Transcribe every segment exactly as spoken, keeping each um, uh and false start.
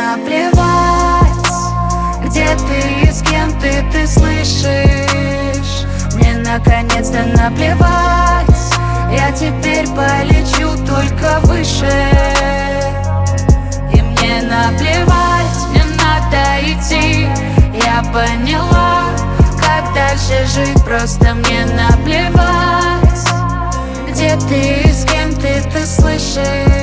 наплевать, где ты и с кем ты, ты слышишь. Мне наконец-то наплевать, я теперь полечу только выше. И мне наплевать, мне надо идти. Я поняла, как дальше жить, просто мне наплевать, где ты и с кем ты, ты слышишь.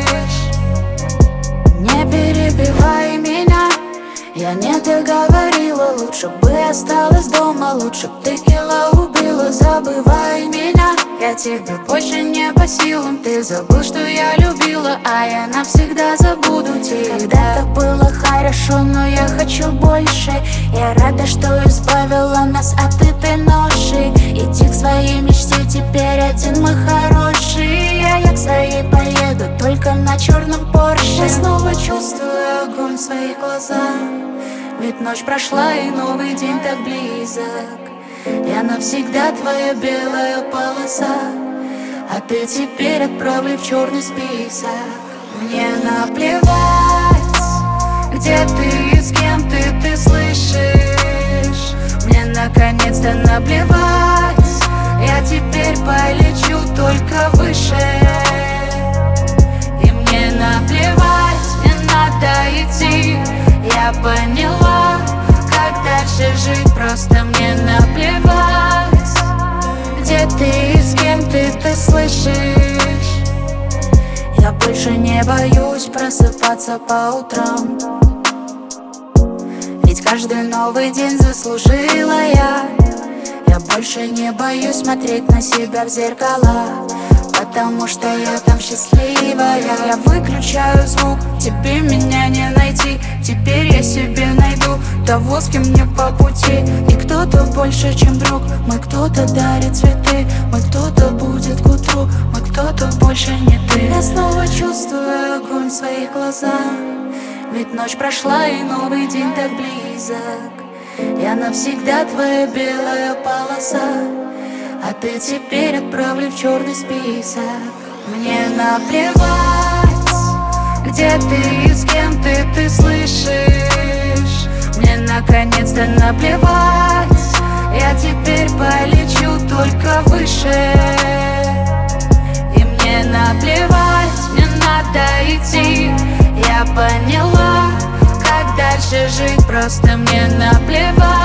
Не перебивай меня, я не договорила. Лучше бы осталась дома, лучше б ты кило убила. Забывай меня, я тебе больше не по силам. Ты забыл, что я любила, а я навсегда забуду тебя. Когда-то было хорошо, но я хочу больше. Я рада, что избавила нас от этой ноши. Иди к своей мечте, теперь один мы хороший. А я к своей поеду только на черном Порше. Я снова чувствую огонь в своих глазах, ведь ночь прошла и новый день так близок. Я навсегда твоя белая полоса, а ты теперь отправлю в черный список. Мне наплевать, где ты и с кем ты, ты слышишь. Мне наконец-то наплевать, я теперь полечу только выше. И мне наплевать, мне надо идти. Я поняла, как дальше жить, просто мне наплевать, где ты и с кем ты, ты слышишь. Я больше не боюсь просыпаться по утрам, ведь каждый новый день заслужила я. Я больше не боюсь смотреть на себя в зеркала, потому что я там счастливая. Я выключаю звук, тебе меня не найти. Теперь я себе найду того, с кем мне по пути. И кто-то больше, чем друг. Мы кто-то дарит цветы, мы кто-то будет к утру, мы кто-то больше не ты. Я снова чувствую огонь в своих глазах, ведь ночь прошла и новый день так близок. Я навсегда твоя белая полоса, а ты теперь отправлю в черный список. Мне наплевать, где ты и с кем ты, ты слышишь. Мне наконец-то наплевать, я теперь полечу только выше. И мне наплевать, мне надо идти. Я поняла, как дальше жить, просто мне наплевать,